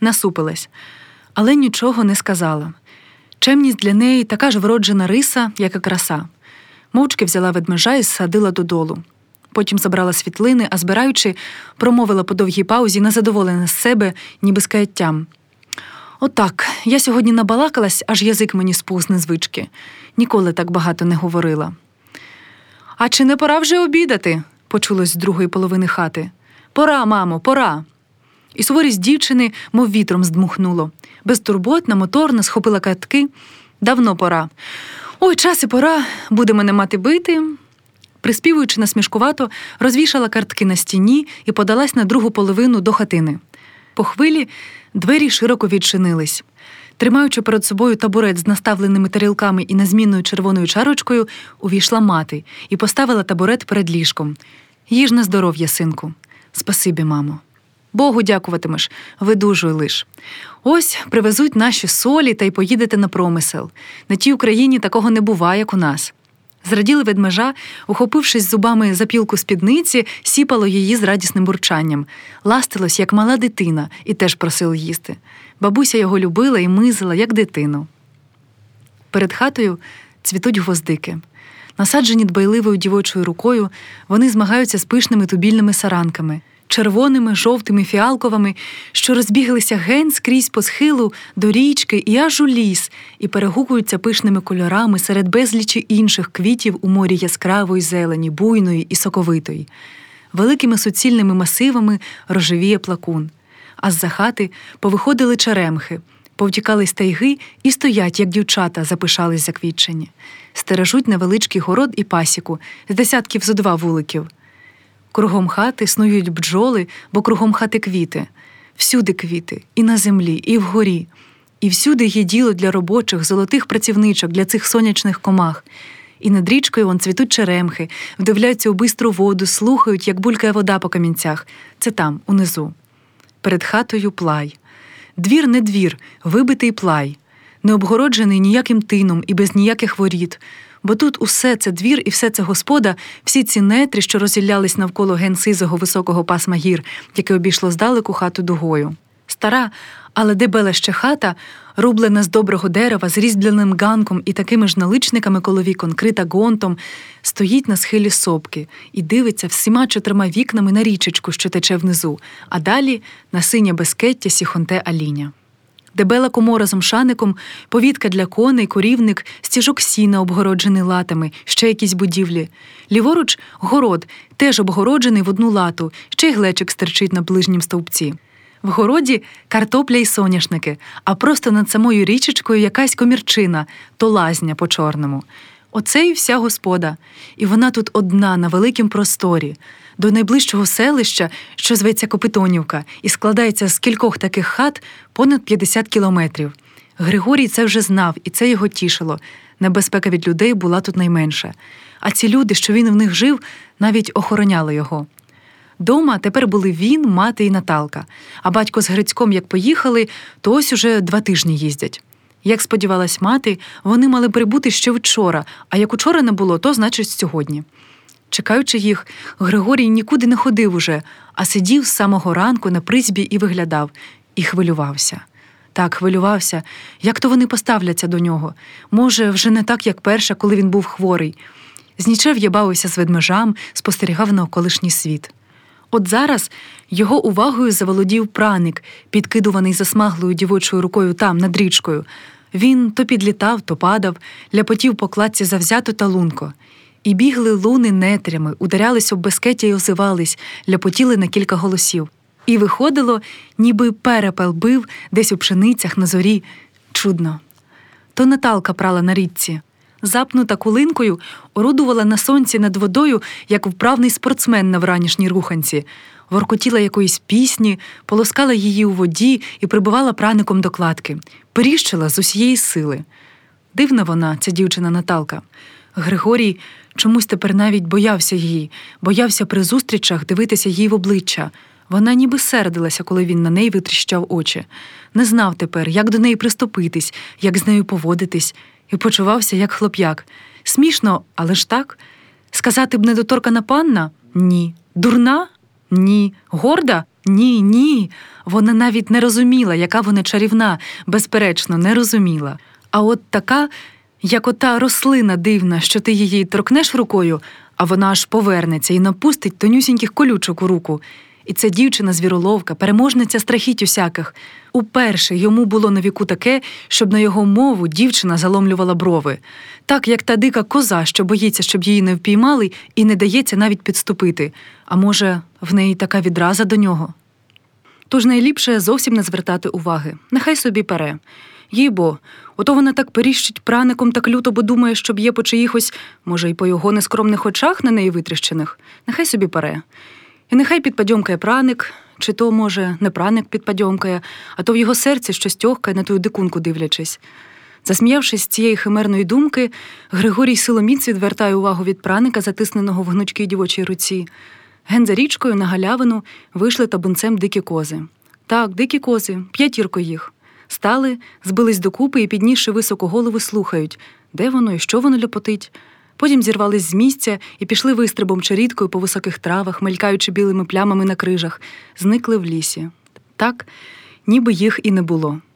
насупилась, але нічого не сказала. Чемність для неї така ж вроджена риса, як і краса. Мовчки взяла ведмежа і зсадила додолу. Потім забрала світлини, а збираючи, промовила по довгій паузі, незадоволена з себе, ніби з каяттям. «Отак, я сьогодні набалакалась, аж язик мені спух з незвички. Ніколи так багато не говорила». «А чи не пора вже обідати?» – почулось з другої половини хати. «Пора, мамо, пора». І суворість дівчини, мов вітром, здмухнуло. Безтурботна, моторна, схопила картки. «Давно пора». «Ой, час і пора, буде мене мати бити». Приспівуючи насмішкувато, розвішала картки на стіні і подалась на другу половину до хатини. По хвилі двері широко відчинились. Тримаючи перед собою табурет з наставленими тарілками і незмінною червоною чарочкою, увійшла мати і поставила табурет перед ліжком. «Їж на здоров'я, синку». «Спасибі, мамо». «Богу дякуватимеш, видужуй лиш. Ось привезуть наші солі та й поїдете на промисел. На тій Україні такого не буває, як у нас». Зраділи ведмежа, ухопившись зубами за пілку спідниці, сіпало її з радісним бурчанням. Ластилось, як мала дитина, і теж просило їсти. Бабуся його любила і мизила, як дитину. Перед хатою цвітуть гвоздики. Насаджені дбайливою дівочою рукою, вони змагаються з пишними тубільними саранками, червоними, жовтими, фіалковими, що розбіглися гень скрізь по схилу до річки і аж у ліс, і перегукуються пишними кольорами серед безлічі інших квітів у морі яскравої зелені, буйної і соковитої. Великими суцільними масивами рожевіє плакун. А з-за хати повиходили черемхи, повтікали з тайги і стоять, як дівчата, запишались заквітчені. Стережуть невеличкий город і пасіку, з десятків зо 2 вуликів. Кругом хати снують бджоли, бо кругом хати квіти. Всюди квіти, і на землі, і вгорі. І всюди є діло для робочих, золотих працівничок, для цих сонячних комах. І над річкою вон цвітуть черемхи, вдивляються у бистру воду, слухають, як булькає вода по камінцях. Це там, унизу. Перед хатою плай. Двір не двір, вибитий плай. Не обгороджений ніяким тином і без ніяких воріт. Бо тут усе це двір і все це господа, всі ці нетрі, що розіллялись навколо ген сизого високого пасма гір, яке обійшло здалеку хату дугою. Стара, але дебела ще хата, рублена з доброго дерева, з різьбляним ганком і такими ж наличниками коло вікон, крита гонтом, стоїть на схилі сопки і дивиться всіма 4 вікнами на річечку, що тече внизу, а далі на синє безкеття сіхонте аліня. Дебела комора з омшаником, повітка для коней, корівник, стіжок сіна, обгороджений латами, ще якісь будівлі. Ліворуч – город, теж обгороджений в 1 лату, ще й глечик стерчить на ближнім стовпці. В городі – картопля й соняшники, а просто над самою річечкою якась комірчина, то лазня по-чорному. Оце і вся господа. І вона тут одна, на великім просторі. До найближчого селища, що зветься Копитонівка, і складається з кількох таких хат понад 50 кілометрів. Григорій це вже знав, і це його тішило. Небезпека від людей була тут найменша. А ці люди, що він в них жив, навіть охороняли його. Дома тепер були він, мати і Наталка. А батько з Грицьком як поїхали, то ось уже 2 тижні їздять. Як сподівалась мати, вони мали прибути ще вчора, а як учора не було, то значить сьогодні. Чекаючи їх, Григорій нікуди не ходив уже, а сидів з самого ранку на призьбі і виглядав. І хвилювався. Так, хвилювався. Як то вони поставляться до нього? Може, вже не так, як перша, коли він був хворий. Знічев'я бавився з ведмежам, спостерігав на околишній світ. От зараз його увагою заволодів праник, підкидуваний засмаглою дівочою рукою там, над річкою. Він то підлітав, то падав, ляпотів по кладці завзято та лунко. І бігли луни нетрями, ударялись об безкеття й озивались, ляпотіли на кілька голосів. І виходило, ніби перепел бив десь у пшеницях на зорі. Чудно. То Наталка прала на річці. Запнута кулинкою, орудувала на сонці над водою, як вправний спортсмен на вранішній руханці. Воркотіла якоїсь пісні, полоскала її у воді і прибивала праником до кладки. Періщила з усієї сили. Дивна вона, ця дівчина Наталка. Григорій чомусь тепер навіть боявся її, боявся при зустрічах дивитися їй в обличчя. Вона ніби сердилася, коли він на неї витріщав очі. Не знав тепер, як до неї приступитись, як з нею поводитись, і почувався як хлоп'як. Смішно, але ж так. Сказати б недоторкана панна? Ні. Дурна? Ні. Горда? Ні, ні. Вона навіть не розуміла, яка вона чарівна, безперечно, не розуміла. А от така, як ота рослина дивна, що ти її торкнеш рукою, а вона аж повернеться і напустить тонюсіньких колючок у руку. І ця дівчина-звіроловка, переможниця страхіть усяких. Уперше йому було на віку таке, щоб на його мову дівчина заломлювала брови. Так, як та дика коза, що боїться, щоб її не впіймали і не дається навіть підступити. А може, в неї така відраза до нього? Тож найліпше зовсім не звертати уваги. Нехай собі пере. Їй-бо, ото вона так періщить праником так люто, бо думає, що б'є по чиїхось, може, й по його нескромних очах на неї витріщених. Нехай собі пере. І нехай підпадьомкає праник, чи то, може, не праник підпадьомкає, а то в його серці щось тьохкає на тую дикунку дивлячись. Засміявшись з цієї химерної думки, Григорій силоміць відвертає увагу від праника, затисненого в гнучкій дівочій руці. Ген за річкою на галявину вийшли табунцем дикі кози. Так, дикі кози, 5 їх. Стали, збились докупи і, піднісши високо голови, слухають, де воно і що воно ляпотить. Потім зірвались з місця і пішли вистрибом черідкою по високих травах, мелькаючи білими плямами на крижах, зникли в лісі. Так, ніби їх і не було.